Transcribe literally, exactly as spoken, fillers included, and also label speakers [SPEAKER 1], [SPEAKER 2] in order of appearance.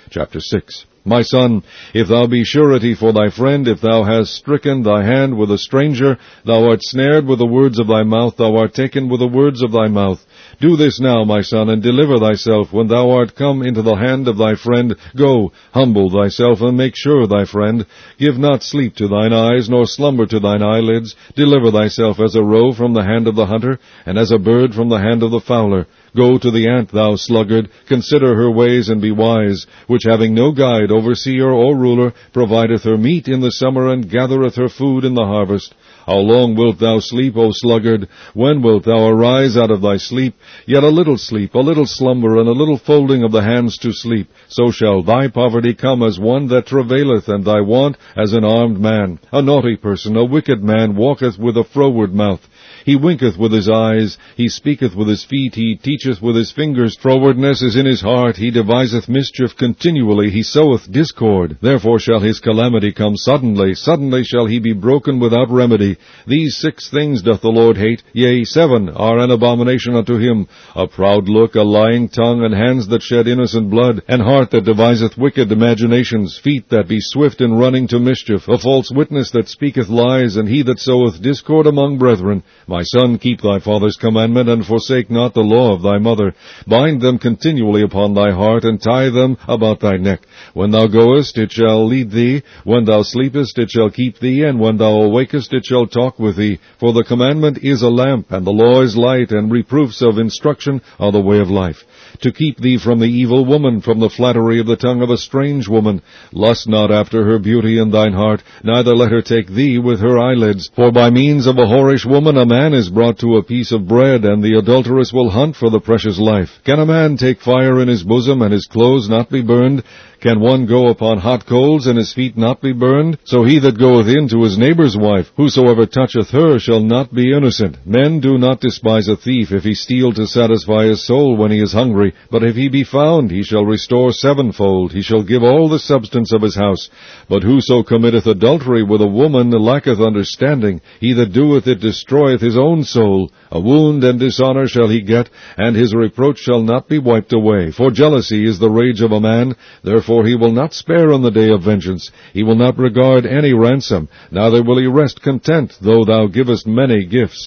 [SPEAKER 1] Chapter six. My son, if thou be surety for thy friend, if thou hast stricken thy hand with a stranger, thou art snared with the words of thy mouth, thou art taken with the words of thy mouth. Do this now, my son, and deliver thyself. When thou art come into the hand of thy friend, go, humble thyself, and make sure thy friend. Give not sleep to thine eyes, nor slumber to thine eyelids. Deliver thyself as a roe from the hand of the hunter, and as a bird from the hand of the fowler. Go to the ant, thou sluggard, consider her ways, and be wise, which having no guide, overseer, or ruler, provideth her meat in the summer, and gathereth her food in the harvest. How long wilt thou sleep, O sluggard? When wilt thou arise out of thy sleep? Yet a little sleep, a little slumber, and a little folding of the hands to sleep. So shall thy poverty come as one that travaileth, and thy want as an armed man. A naughty person, a wicked man, walketh with a froward mouth. He winketh with his eyes, he speaketh with his feet, he teacheth with his fingers. Frowardness is in his heart, he deviseth mischief continually, he soweth discord. Therefore shall his calamity come suddenly, suddenly shall he be broken without remedy. These six things doth the Lord hate, yea, seven are an abomination unto him: a proud look, a lying tongue, and hands that shed innocent blood, an heart that deviseth wicked imaginations, feet that be swift in running to mischief, a false witness that speaketh lies, and he that soweth discord among brethren. My son, keep thy father's commandment, and forsake not the law of thy mother. Bind them continually upon thy heart, and tie them about thy neck. When thou goest, it shall lead thee. When thou sleepest, it shall keep thee. And when thou awakest, it shall talk with thee. For the commandment is a lamp, and the law is light, and reproofs of instruction are the way of life. To keep thee from the evil woman, from the flattery of the tongue of a strange woman. Lust not after her beauty in thine heart, neither let her take thee with her eyelids. For by means of a whorish woman a man is brought to a piece of bread, and the adulteress will hunt for the precious life. Can a man take fire in his bosom, and his clothes not be burned? Can one go upon hot coals, and his feet not be burned? So he that goeth in to his neighbour's wife, whosoever toucheth her shall not be innocent. Men, do not despise a thief, if he steal to satisfy his soul when he is hungry. But if he be found, he shall restore sevenfold. He shall give all the substance of his house. But whoso committeth adultery with a woman lacketh understanding. He that doeth it destroyeth his own soul. A wound and dishonour shall he get, and his reproach shall not be wiped away. For jealousy is the rage of a man, therefore he will not spare on the day of vengeance. He will not regard any ransom, neither will he rest content, though thou givest many gifts.